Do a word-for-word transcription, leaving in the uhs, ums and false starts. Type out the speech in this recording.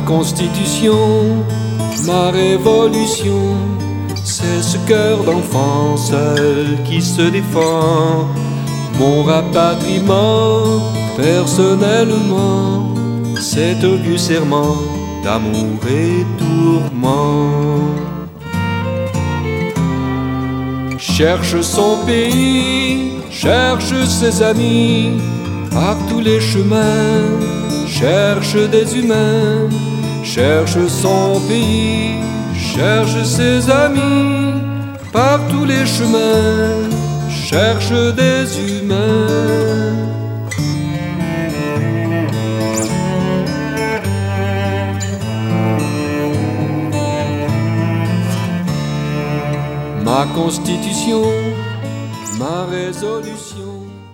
constitution, ma révolution, c'est ce cœur d'enfant seul qui se défend. Mon rapatriement, personnellement, cet odieux serment d'amour et tourment. Cherche son pays, cherche ses amis, par tous les chemins, cherche des humains, cherche son pays, cherche ses amis, par tous les chemins, cherche des humains. Ma constitution, ma résolution.